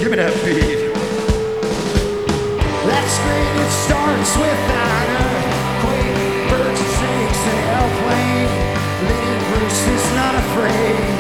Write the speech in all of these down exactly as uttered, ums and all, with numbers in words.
Give me that beat. That's great, it starts with an earthquake, birds and snakes, an airplane. Lenny Bruce is not afraid.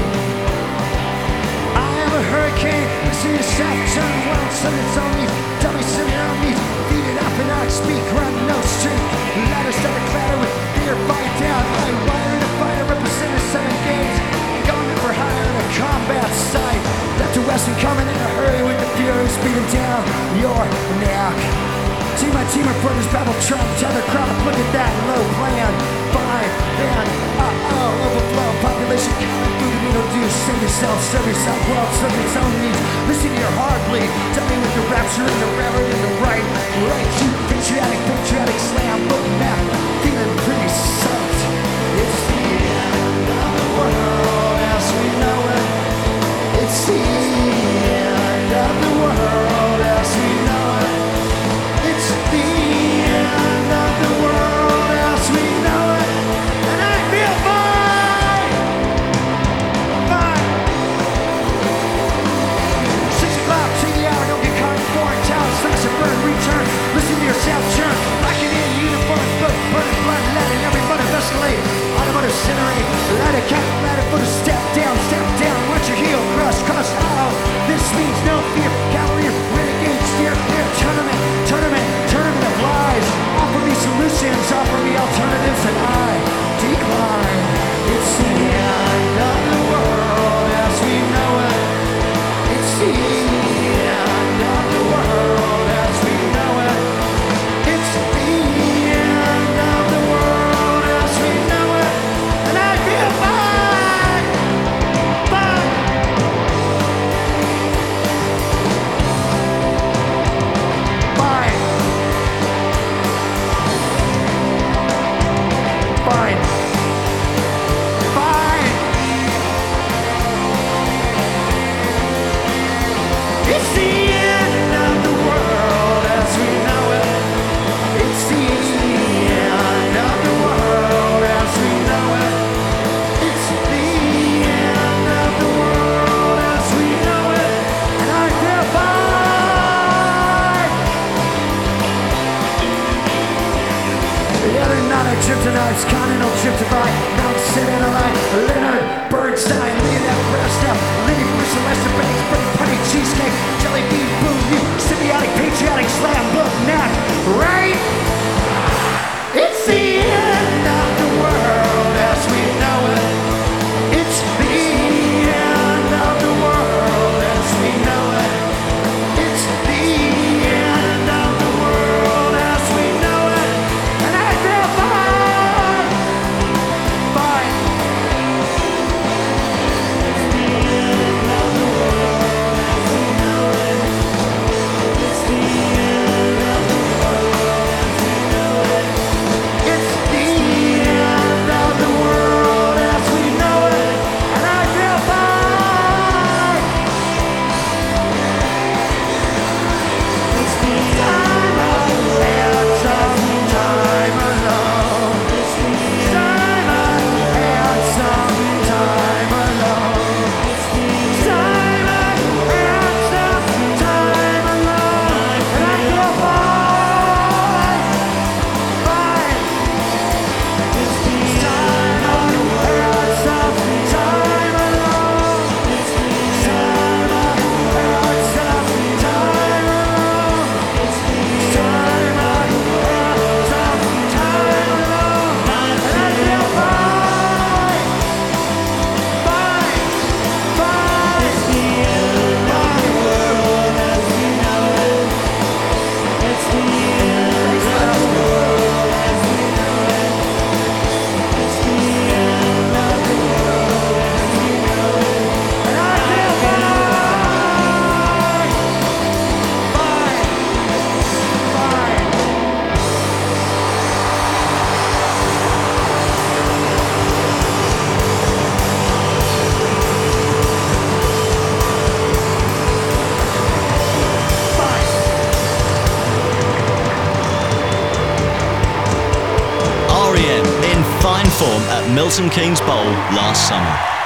I am a hurricane, listen to yourself, turn around, sun it's on me, tell me something on me, feed it up and I speak, run no street. Ladder start to clatter with fear, fight down, I wire in a fighter, represent the seven games, going for hire in a combat site. Left to west and coming in a hurry with the fury speeding down your neck. See my team of brothers battle Trump, tell the crowd, look at that low plan. Five, then, uh-oh, overflow, population counting, food and needle do. Save yourself, serve yourself, world, serve its own needs. Listen to your heart bleed, tell me with the rapture and the reverend and the right. Right, you patriotic, patriotic slam, look back, feeling pretty soft. It's the end of the world as we know it. It's the end of the world as we know it. It's the end of the world as we know it. And I feel fine, fine. Six o'clock, take the hour, don't get caught in foreign towns. Fix a burn, return, listen to yourself churn. Locking in uniform, book, burning blood, letting every motive escalate. Automotive incinerate, let it count, let it put a step down, step down. Watch your heel, crush, crush, oh. This means no fear, cavalier, renegade, steer, clear, tournament, tournament, tournament of lies. Offer me solutions, offer me alternatives, and I decline. It's the end of the world as we know it. It's the end of the world as we know it. It's the end of the world as we know it. And I feel fine, fine. Fine. Fine. Fine. It's the end of the world as we know it. It's the end of the world as we know it. It's the end of the world as we know it. And I feel fine. The other night I tripped an arts, continental trip to buy. Now I'm sitting alive. Leonard Bernstein, Leonard Brasnell, Lenny Bruce, Lester Banks, Pretty Putty, Cheesecake, Jelly Bean, Boom, you, symbiotic, patriotic, slam, book, knack, right? It's the end of the world as we know it. It's the end of the world as we know it. It's the end of the world as we know it. And I feel fine, fine. It's the end of the world as we know it. It's the end of the world as we know it. It's the end of the world as we know it. And I feel fine. It's the time of had some time alone. It's the time I had some time alone. It's the time I had some time alone. And I feel fine, fine. It's the time I had some time alone. It's the time I had some time alone. It's the time I had some time alone. And I feel fine, fine, fine. It's the end of the world as we know it. It's the end of the world as we know it. It's the end of the world as we know it. And I feel fine, fine, fine. R E M in fine form at Milton Keynes Bowl last summer.